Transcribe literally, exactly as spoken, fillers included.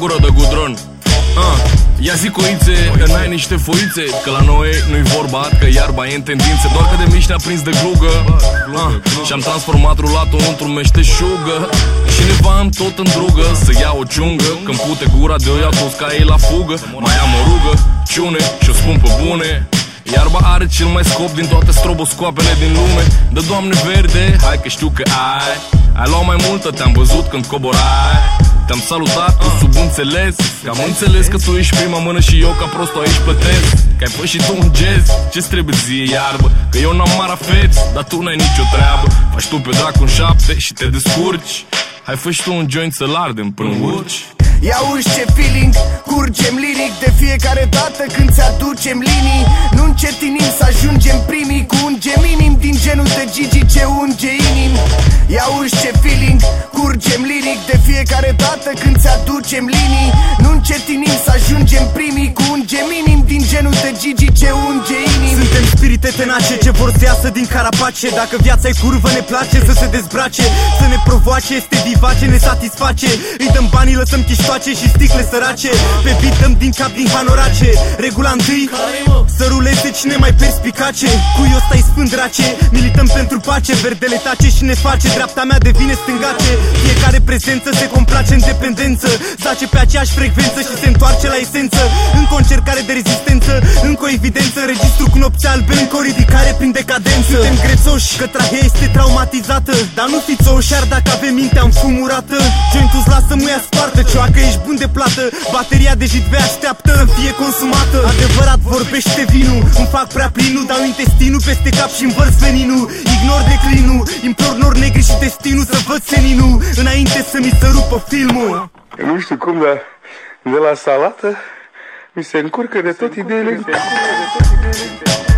gură de gudron. uh. Ia zi coițe, n-ai niște foițe, că la noi nu-i vorba, că iarba e în tendințe. Doar că de mici ne-a prins de glugă, uh. și-am transformat rulatul într-un meșteșugă. Și ne v-am tot în drugă să ia o ciungă. Când pute gura de-o iau toți ca ei la fugă. Mai am o rugă, ciune și-o spun pe bune. Iarba are cel mai scop din toate stroboscoapele din lume. Dă Doamne verde, hai că știu că ai Ai luat mai multă, te-am văzut când coborai. Te-am salutat cu subînțeles, că am înțeles că tu ești prima mână și eu ca prostul aici plătesc. Că ai fost și tu un jazz, ce-ți trebuie ție iarbă? Că eu n-am marafeți, dar tu n-ai nicio treabă. Faci tu pe dracu în șapte și te descurci. Hai fă și tu un joint să-l ardem până urci. Ia uși ce feeling, curgem liric de fiecare dată când ți-aducem linii. Nu încetinim să ajungem primii cu un geminim din genul de Gigi ce unge inim. Ia uși ce feeling, curgem liric de fiecare dată când ți-aducem linii. Nu încetinim să ajungem primii cu un geminim din genul de Gigi ce unge inim. Suntem spirite tenace ce vor să iasă din carapace. Dacă viața e curvă ne place să se dezbrace, să ne provoace, este vivace, ne satisface. Îi dăm banii, lăsăm chiștoace și sticle sărace. Pe beat dăm din cap din hanorace. Regula întâi, să ruleze cine mai perspicace. Cui ăsta îi spând drace, milităm pentru pace. Verdele tace și ne face, dreapta mea devine stângace. Fiecare prezență se complace în dependență, zace pe aceeași frecvență și se întoarce la esență. Încă o încercare de rezistență, încă o evidență. Registru cu nopți albe, încă o ridicare prin decadență. Suntem grețoși, că trahea este traumatizată, dar nu fiți oși, iar dacă avem mintea înfumurată. Jointul-ți lasă muia spartă, cioacă ești bun de plată. Bateria de jidve așteaptă să fie consumată. Adevărat vorbește vinul, îmi fac prea plinul. Dau intestinul peste cap și învărs veninul. Ignor declinul, implor nori negri și destinul să văd seninul înainte să mi se rupă filmul. Nu știu cum, dar de la salată mi se încurcă de tot ideile.